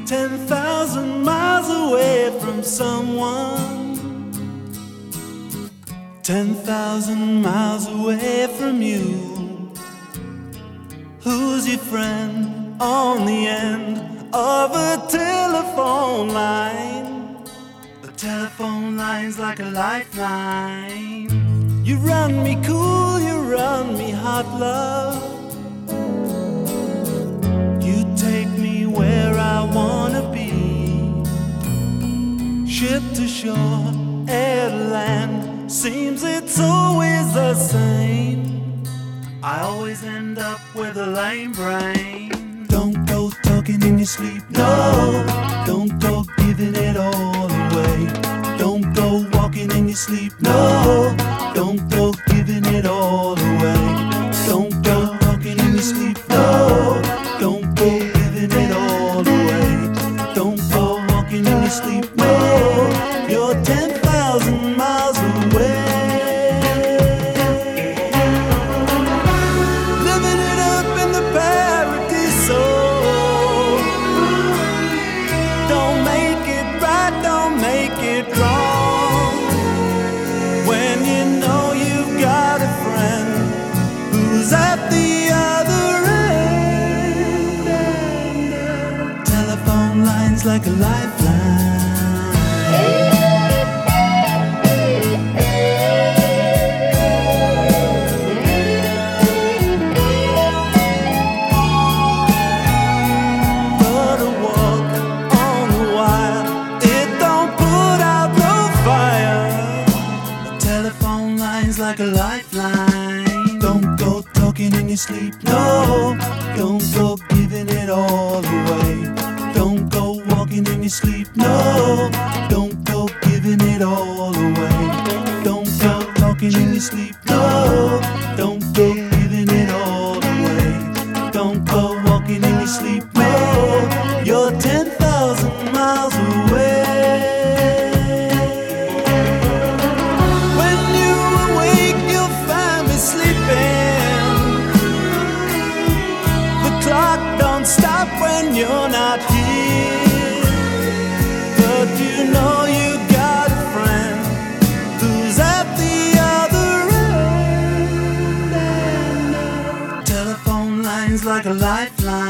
10,000 miles away from someone, 10,000 miles away from you. Who's your friend on the end of a telephone line? The telephone line's like a lifeline. You run me cool, you run me hot, love. You take me where I wanna be. Ship to shore, air to land, seems it's always the same. I always end up with a lame brain. Don't go talking in your sleep, no. Don't go giving it all away. Don't go walking in your sleep, no. Don't go giving it all away. Don't go talking in your sleep, no. Don't go giving it all away. Don't go walking in your sleep, no. You're 10,000 miles away. Living it up in the paradiso. Don't make it right, don't make it wrong. When you know you've got a friend who's at the other end. Telephone lines like a lifeline. But a walk on the wire, it don't put out no fire. The telephone line's like a lifeline. Don't go talking in your sleep, no. Don't go giving it all away. Don't go walking in your sleep, no. Don't go giving it all away. Don't go talking in your sleep, no. Don't go giving it all away. Don't go walking in your sleep, no. You're 10,000 miles away. When you awake, you'll find me sleeping. The clock don't stop when you're not here. But you know you got a friend who's at the other end. Telephone lines like a lifeline.